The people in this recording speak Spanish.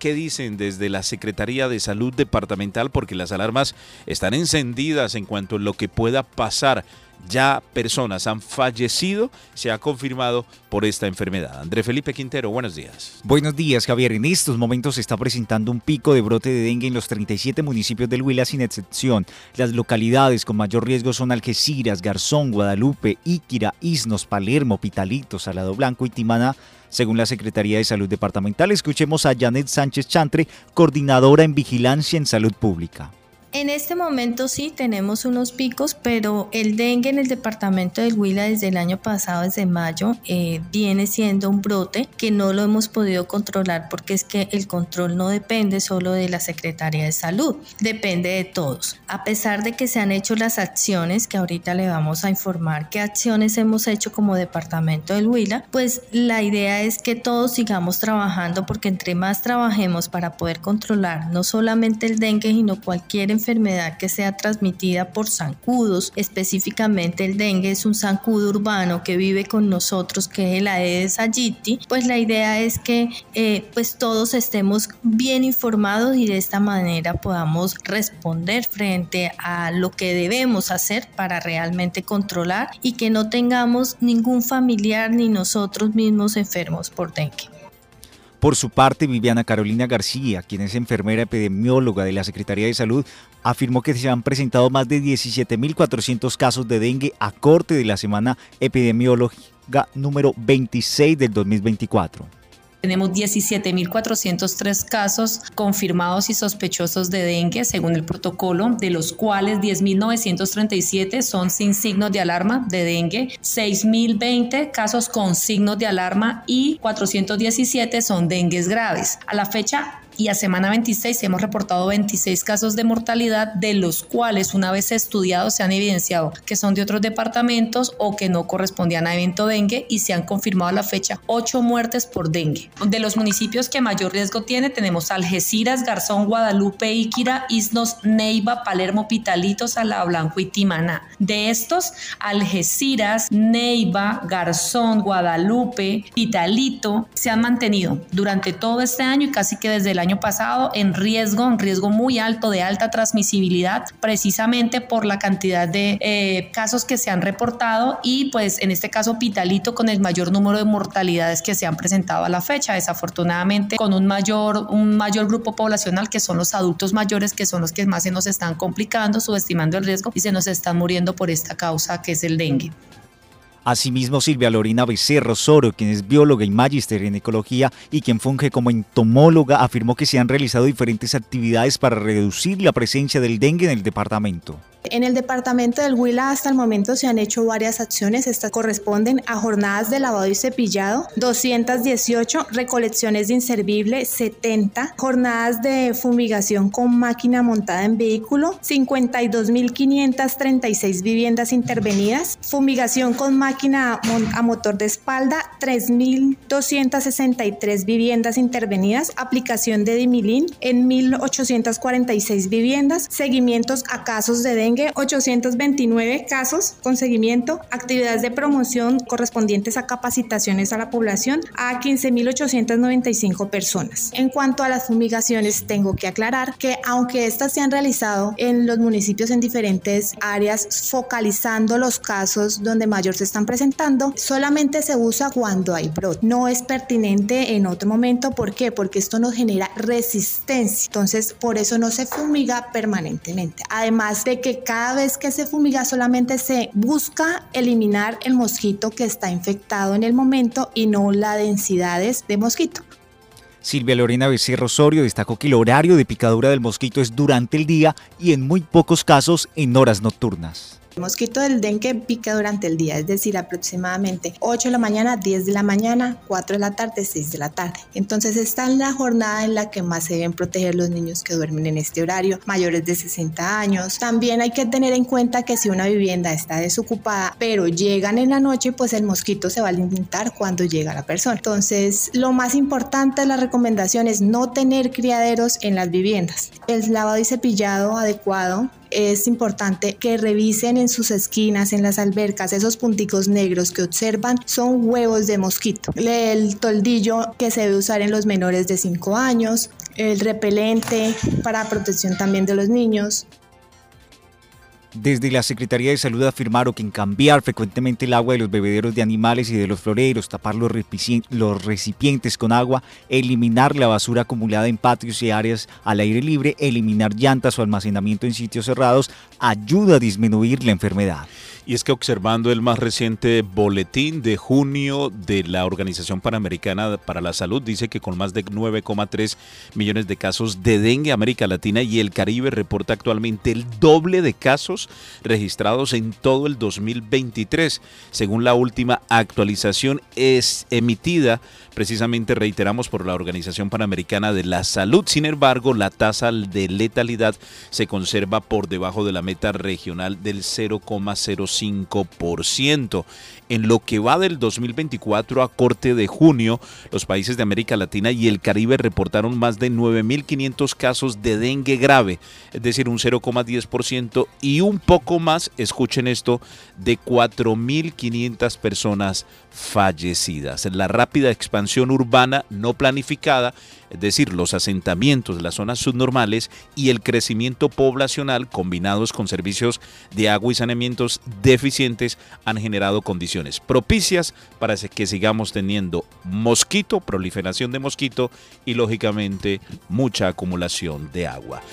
¿qué dicen desde la Secretaría de Salud Departamental? Porque las alarmas están encendidas en cuanto a lo que pueda pasar. Ya personas han fallecido, se ha confirmado por esta enfermedad. André Felipe Quintero, buenos días. Buenos días, Javier. En estos momentos se está presentando un pico de brote de dengue en los 37 municipios del Huila sin excepción. Las localidades con mayor riesgo son Algeciras, Garzón, Guadalupe, Iquira, Isnos, Palermo, Pitalito, Salado Blanco y Timaná. Según la Secretaría de Salud Departamental, escuchemos a Janet Sánchez Chantre, coordinadora en Vigilancia en Salud Pública. En este momento sí tenemos unos picos, pero el dengue en el departamento del Huila desde el año pasado, desde mayo, viene siendo un brote que no lo hemos podido controlar porque es que el control no depende solo de la Secretaría de Salud, depende de todos. A pesar de que se han hecho las acciones, que ahorita le vamos a informar qué acciones hemos hecho como departamento del Huila, pues la idea es que todos sigamos trabajando porque entre más trabajemos para poder controlar no solamente el dengue, sino cualquier enfermedad que sea transmitida por zancudos. Específicamente el dengue es un zancudo urbano que vive con nosotros, que es el Aedes aegypti. Pues la idea es que pues todos estemos bien informados y de esta manera podamos responder frente a lo que debemos hacer para realmente controlar y que no tengamos ningún familiar ni nosotros mismos enfermos por dengue. Por su parte, Viviana Carolina García, quien es enfermera epidemióloga de la Secretaría de Salud, afirmó que se han presentado más de 17.400 casos de dengue a corte de la semana epidemiológica número 26 del 2024. Tenemos 17.403 casos confirmados y sospechosos de dengue según el protocolo, de los cuales 10.937 son sin signos de alarma de dengue, 6.020 casos con signos de alarma y 417 son dengues graves. A la fecha y a semana 26 hemos reportado 26 casos de mortalidad, de los cuales una vez estudiados se han evidenciado que son de otros departamentos o que no correspondían a evento dengue y se han confirmado a la fecha 8 muertes por dengue. De los municipios que mayor riesgo tiene tenemos Algeciras, Garzón, Guadalupe, Iquira, Isnos, Neiva, Palermo, Pitalito, Salado Blanco y Timaná. De estos, Algeciras, Neiva, Garzón, Guadalupe, Pitalito se han mantenido durante todo este año y casi que desde el año pasado en riesgo muy alto de alta transmisibilidad, precisamente por la cantidad de casos que se han reportado y pues en este caso Pitalito con el mayor número de mortalidades que se han presentado a la fecha, desafortunadamente con un mayor grupo poblacional que son los adultos mayores, que son los que más se nos están complicando, subestimando el riesgo y se nos están muriendo por esta causa que es el dengue. Asimismo, Silvia Lorena Becerro Osorio, quien es bióloga y magíster en ecología y quien funge como entomóloga, afirmó que se han realizado diferentes actividades para reducir la presencia del dengue en el departamento. En el departamento del Huila hasta el momento se han hecho varias acciones. Estas corresponden a jornadas de lavado y cepillado, 218, recolecciones de inservible, 70, jornadas de fumigación con máquina montada en vehículo, 52.536 viviendas intervenidas, fumigación con máquina a motor de espalda, 3.263 viviendas intervenidas, aplicación de dimilín en 1.846 viviendas, seguimientos a casos de dengue, 829 casos con seguimiento, actividades de promoción correspondientes a capacitaciones a la población a 15.895 personas. En cuanto a las fumigaciones, tengo que aclarar que aunque estas se han realizado en los municipios en diferentes áreas, focalizando los casos donde mayor se están presentando, solamente se usa cuando hay brote. No es pertinente en otro momento. ¿Por qué? Porque esto nos genera resistencia. Entonces, por eso no se fumiga permanentemente. Además de que cada vez que se fumiga solamente se busca eliminar el mosquito que está infectado en el momento y no las densidades de mosquito. Silvia Lorena Becerro Osorio destacó que el horario de picadura del mosquito es durante el día y en muy pocos casos en horas nocturnas. El mosquito del dengue pica durante el día, es decir, aproximadamente 8 de la mañana, 10 de la mañana, 4 de la tarde, 6 de la tarde. Entonces está en la jornada en la que más se deben proteger los niños que duermen en este horario, mayores de 60 años. También hay que tener en cuenta que si una vivienda está desocupada, pero llegan en la noche, pues el mosquito se va a alimentar cuando llega la persona. Entonces, lo más importante de la recomendación es no tener criaderos en las viviendas. El lavado y cepillado adecuado. Es importante que revisen en sus esquinas, en las albercas, esos punticos negros que observan son huevos de mosquito. El toldillo que se debe usar en los menores de 5 años, el repelente para protección también de los niños. Desde la Secretaría de Salud afirmaron que en cambiar frecuentemente el agua de los bebederos de animales y de los floreros, tapar los recipientes con agua, eliminar la basura acumulada en patios y áreas al aire libre, eliminar llantas o almacenamiento en sitios cerrados, ayuda a disminuir la enfermedad. Y es que observando el más reciente boletín de junio de la Organización Panamericana para la Salud, dice que con más de 9,3 millones de casos de dengue, América Latina y el Caribe reporta actualmente el doble de casos registrados en todo el 2023. Según la última actualización es emitida, precisamente reiteramos, por la Organización Panamericana de la Salud. Sin embargo, la tasa de letalidad se conserva por debajo de la meta regional del 0,05%. En lo que va del 2024 a corte de junio, los países de América Latina y el Caribe reportaron más de 9.500 casos de dengue grave, es decir, un 0,10%, y un poco más, escuchen esto, de 4.500 personas fallecidas. La rápida expansión urbana no planificada, es decir, los asentamientos, las zonas subnormales y el crecimiento poblacional combinados con servicios de agua y saneamientos deficientes han generado condiciones propicias para que sigamos teniendo mosquito, proliferación de mosquito y lógicamente mucha acumulación de agua.